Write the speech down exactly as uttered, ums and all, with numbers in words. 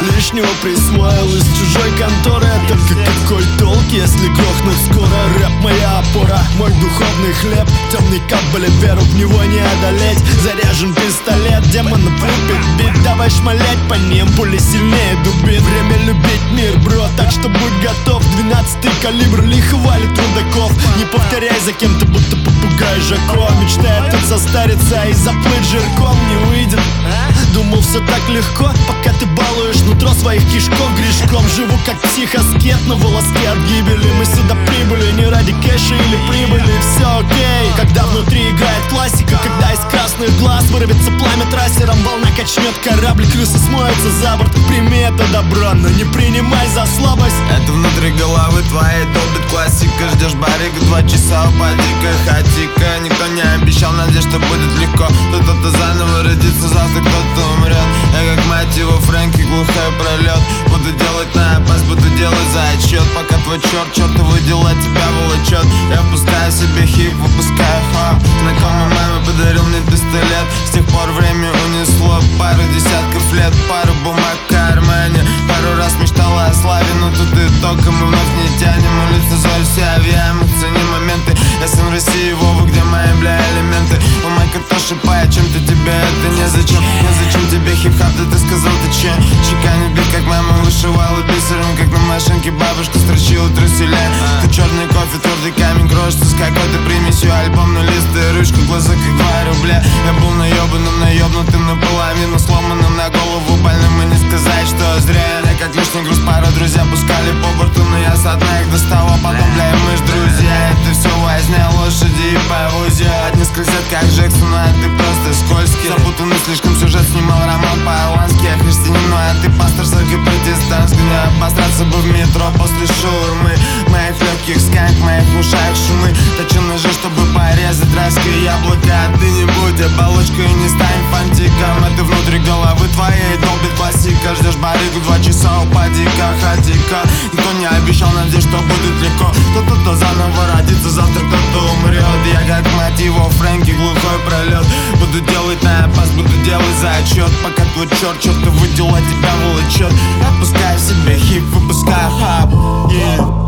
лишнего присвоил из чужой конторы. А только какой толк, если грохнуть скоро? Рэп моя опора, мой духовный хлеб. Темный кабель, веру в него не одолеть. Заряжен пистолет, демонов лупит бит. Давай шмалять по ним, пули сильнее дубит. Время любить мир, бро, так что будь готов. Двенадцатый калибр лихо валит трудаков. Не повторяй за кем-то, будто попугай Жако. Мечтает тут состариться и заплыть жирком. Не выйдет. Думал, все так легко, пока ты балуешь нутро своих кишков грешком. Живу как психоскет на волоске от гибели. Мы сюда прибыли не ради кэша или прибыли. Все окей, когда внутри играет классика. Когда из красных глаз вырвется пламя трассером. Волна качнет корабль, крысы смоются за борт. Прими это добро, но не принимай за слабость. Это внутри головы твоей долбит классика. Ждешь барига, два часа, упади-ка, хати-ка. Никто не обещал, надеюсь, что будет легко. Кто-то заново родится, завтра кто-то умрет. Я как мать его Фрэнки, глухой пролет. Буду делать на опас, буду делать за отчет. Пока твой черт, чертовы дела тебя волочет. Я впускаю себе хип, выпускаю хап. Знакомый маме подарил мне пистолет. С тех пор время унесло пару десятков лет. Пару бумаг в кармане. Пару раз мечтала о славе, но тут итога мы вновь не тянем. Улица Зорь, все авиамы, цени моменты. Я сын России, Вова, где мои, бля, элементы. У Майка то шипает, чем-то тебе это незачем. Незачем тебе хип-хап, да ты сказал, ты че? Чеканит бит, как мама вышивала бисером. Как на машинке бабушка строчила труселя. Ты черный кофе, твердый камень, крошится с какой-то примесью. Альбом на листы, ручку, глаза как два рубля. Я был наебанным, наебнутым наполовину, сломанным на голову больным. И не сказать, что зря. Я как лишний груз, пару друзья пускали по борту, но я со дна их достал, а потом, бля, и мы ж друзья. Это все возня лошади и повозья. Одни скользят, как Джексон, а ты просто скользкий. Запутанный слишком сюжет, снимал роман по-ирландски. Я христианин, ну а ты пастор церкви протестантской. Не обосраться бы в метро после шаурмы. Моих легких сканк, моих ушах шумы. Точу ножи, чтобы порезать райское яблоко. А ты не будь оболочкой, не стань фантиком. Это внутри головы твоей долбит классика. Ждешь баригу, два часа, упади-ка, ходи-ка. Никто не обещал, надеюсь, что будет легко. Кто-то заново родится, завтра кто-то умрет. Я как мать его Фрэнки, глухой пролет. Буду делать на опас, буду делать за отчет. Пока твой черт, чертовы дела тебя волочет. Я пускаю себе хип, выпускаю хап, yeah.